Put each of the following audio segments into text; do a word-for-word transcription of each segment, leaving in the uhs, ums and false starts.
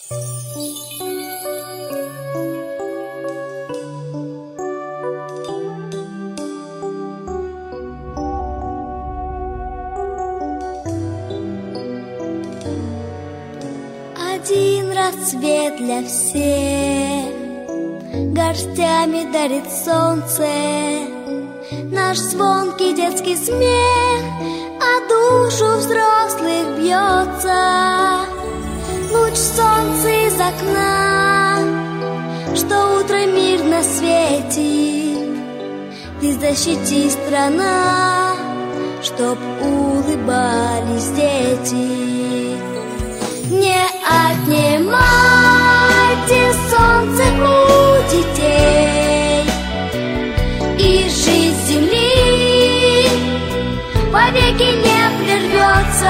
Один рассвет для всех горстями дарит солнце, наш звонкий детский смех, а душу взрослых бьется. Луч солнца из окна, что утро мирно светит. Ты защити, страна, чтоб улыбались дети. Не отнимайте солнце у детей, и жизнь земли вовеки не прервется,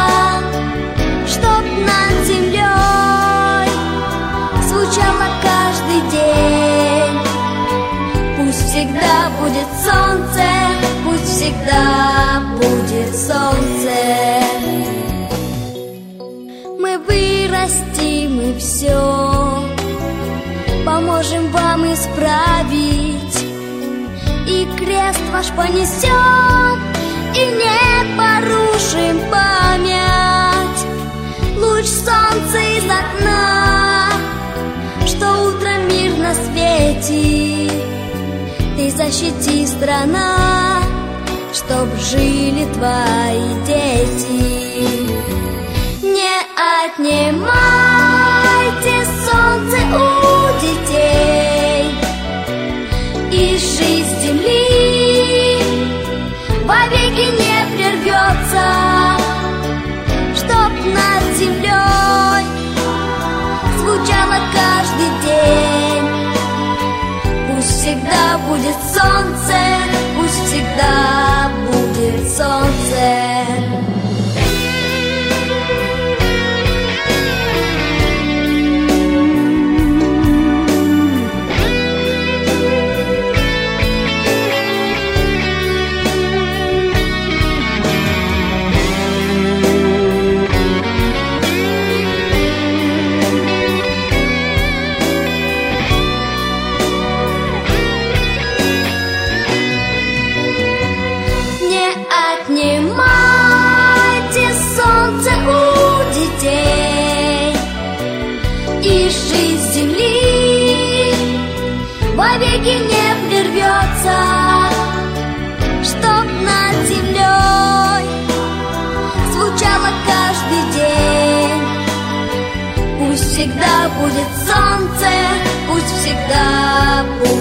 чтоб над землей звучало каждый день. Пусть всегда будет солнце, пусть всегда будет солнце. Мы вырастим и все поможем вам исправить, и крест ваш понесем, и не порушим память. Луч солнца из окна, что утром мирно светит. Ты защити, страна, чтоб жили твои дети. Не отнимайте солнце у детей, и жизнь земли вовеки не прервется, чтоб над землей звучало каждый день. Пусть всегда будет солнце, пусть всегда будет солнце. Отнимайте солнце у детей, и жизнь земли вовеки не прервется, чтоб над землей звучало каждый день. Пусть всегда будет солнце, пусть всегда будет